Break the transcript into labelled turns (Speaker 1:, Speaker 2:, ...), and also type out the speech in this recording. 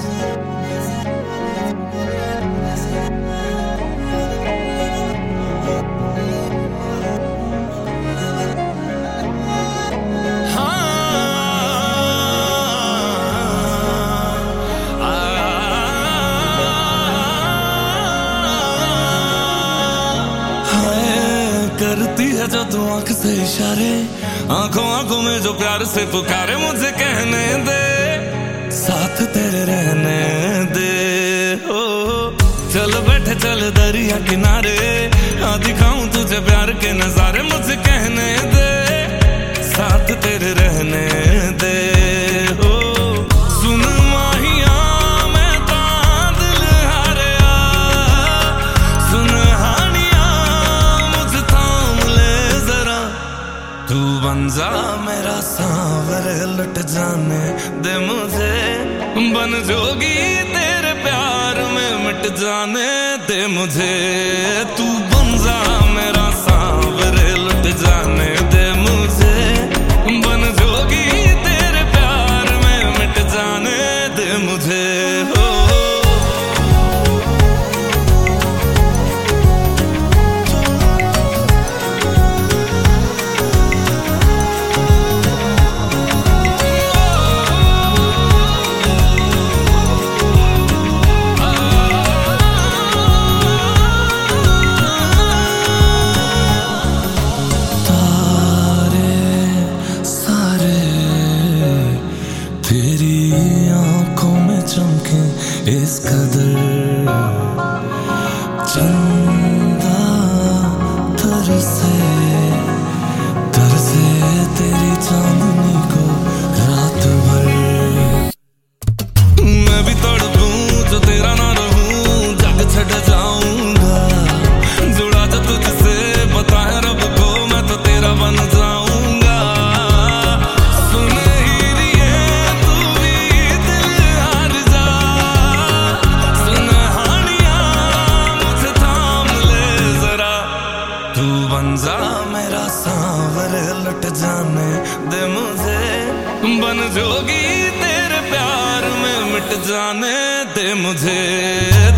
Speaker 1: करती है जो तू आंख से इशारे, आंखों आंखों में जो प्यार से पुकारे, मुझे कहने दे साथ तेरे रहने दे। ओ चल बैठे चल दरिया किनारे, हाँ दिखाऊं तुझे प्यार के नजारे, मुझे कहने दे साथ तेरे रहने दे। ओ सुन माहिया मैं तां दिल हारिया, सुन हानिया मुझे थाम ले जरा, तू बन जा मेरा सांवरे, लुट जाने दे मुझे, बन जोगी तेरे प्यार में मिट जाने दे मुझे। तू बन जा मेरा सांवरे, लुट जाने दे मुझे, बन जोगी तेरे प्यार में मिट जाने दे मुझे। हो इस कदर चंदा तरसे तेरी चांदनी को रात भर, मैं भी तड़पूं जो तेरा ना रहूं, जग छड़ जाऊंगा, जुड़ा जो तुझसे पता है रब को, मैं तो तेरा बन जाऊंगा। बन जा मेरा सांवरे, लुट जाने दे मुझे, बन जोगी तेरे प्यार में मिट जाने दे मुझे।